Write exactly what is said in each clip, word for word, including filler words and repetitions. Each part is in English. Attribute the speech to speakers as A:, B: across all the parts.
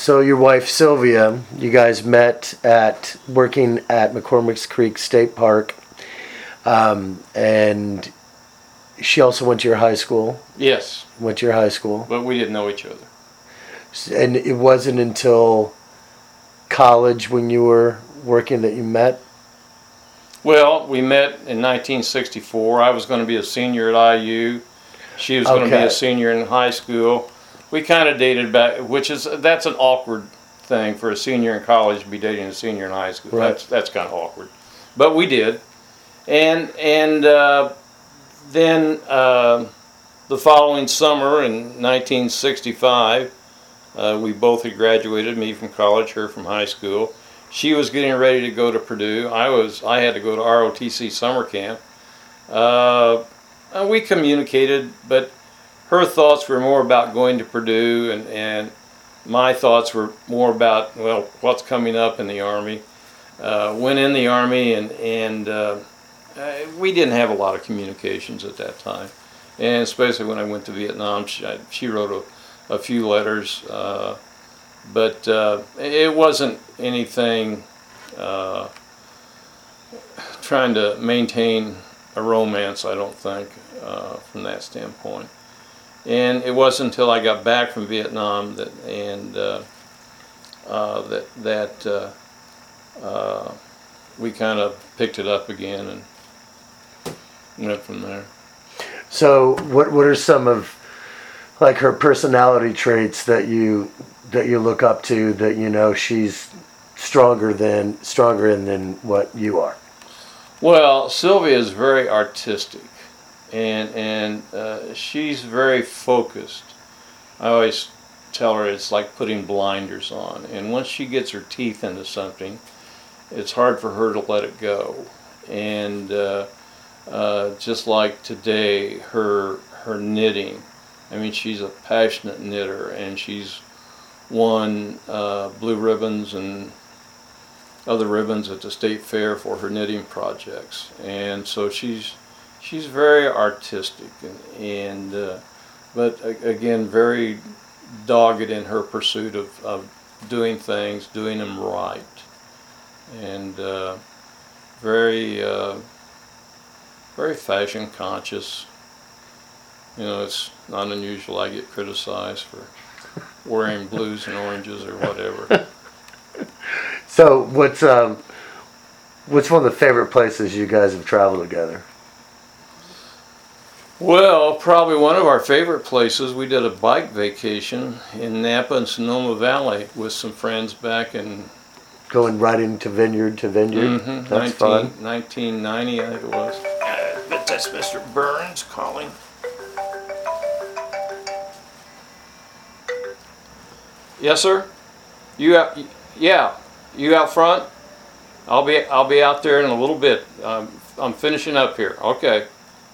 A: So your wife Sylvia, you guys met at working at McCormick's Creek State Park, um, and she also went to your high school.
B: Yes.
A: Went to your high school,
B: but we didn't know each other.
A: And it wasn't until college when you were working that you met?
B: Well, we met in nineteen sixty-four. I was going to be a senior at I U. She was going to be
A: Okay.
B: a senior in high school. We kind of dated back, which is that's an awkward thing for a senior in college to be dating a senior in high school.
A: Right.
B: That's that's kind of awkward, but we did. And and uh, then uh, the following summer in nineteen sixty-five, uh, we both had graduated. Me from college, her from high school. She was getting ready to go to Purdue. I was. I had to go to R O T C summer camp. Uh, we communicated, but her thoughts were more about going to Purdue, and, and my thoughts were more about, well, what's coming up in the Army. Uh, went in the Army, and, and uh, we didn't have a lot of communications at that time. And especially when I went to Vietnam, she, I, she wrote a, a few letters. Uh, but uh, it wasn't anything uh, trying to maintain a romance, I don't think, uh, from that standpoint. And it wasn't until I got back from Vietnam that and uh, uh, that that uh, uh, we kind of picked it up again and went from there.
A: So, what what are some of like her personality traits that you that you look up to, that you know she's stronger than stronger in than what you are?
B: Well, Sylvia is very artistic, and and uh, she's very focused. I always tell her it's like putting blinders on, and once she gets her teeth into something, it's hard for her to let it go. And uh, uh, just like today, her her knitting. I mean, she's a passionate knitter, and she's won uh, blue ribbons and other ribbons at the state fair for her knitting projects. And so she's she's very artistic, and, and uh, but again, very dogged in her pursuit of, of doing things, doing them right, and uh, very uh, very fashion conscious. You know, it's not unusual I get criticized for wearing blues and oranges or whatever.
A: So, what's um, what's one of the favorite places you guys have traveled together?
B: Well, probably one of our favorite places, we did a bike vacation in Napa and Sonoma Valley with some friends back in...
A: Going riding to vineyard to vineyard?
B: Mm-hmm,
A: That's
B: nineteen,
A: fun.
B: nineteen ninety, I think it was. Uh, but that's Mister Burns calling. Yes, sir? You out, yeah, you out front? I'll be I'll be out there in a little bit. Um, I'm finishing up here. Okay.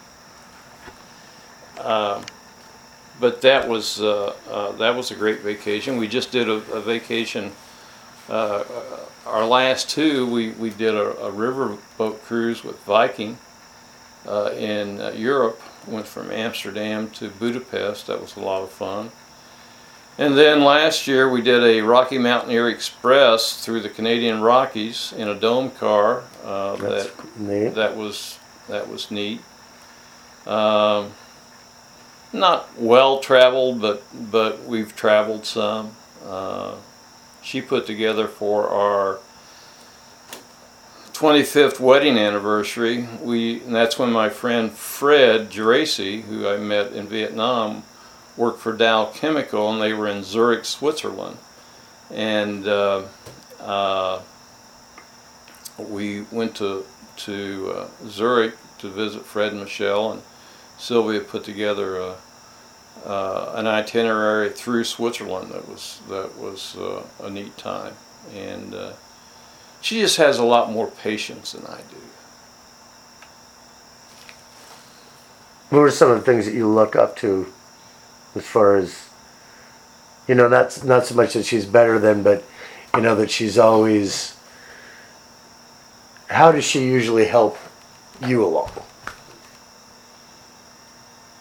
B: Uh, but that was uh, uh, that was a great vacation. We just did a, a vacation. Uh, our last two, we we did a, a river boat cruise with Viking uh, in uh, Europe. Went from Amsterdam to Budapest. That was a lot of fun. And then last year we did a Rocky Mountaineer Express through the Canadian Rockies in a dome car. Uh,
A: That's
B: that
A: neat.
B: that was that was neat. Um, not well traveled, but but we've traveled some. Uh, she put together for our twenty-fifth wedding anniversary. We and that's when my friend Fred Geraci, who I met in Vietnam, worked for Dow Chemical, and they were in Zurich, Switzerland. And uh, uh, we went to to uh, Zurich to visit Fred and Michelle, and Sylvia put together a, uh, an itinerary through Switzerland that was that was uh, a neat time. And uh, she just has a lot more patience than I do.
A: What were some of the things that you look up to, as far as, you know, not not so much that she's better than, but you know that she's always. How does she usually help you along?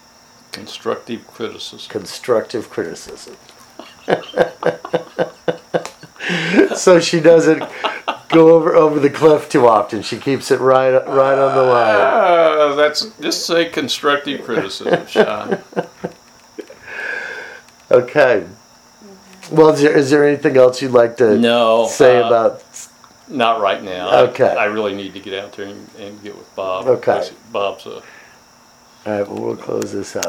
B: Constructive criticism.
A: Constructive criticism. so she doesn't go over over the cliff too often. She keeps it right right on the line.
B: Uh, that's just say constructive criticism, Sean.
A: Okay. Well, is there, is there anything else you'd like to
B: No,
A: say
B: uh,
A: about?
B: Not right now.
A: Okay.
B: I, I really need to get out there and, and get with Bob.
A: Okay.
B: Bob's a
A: All right. Well, we'll close this out.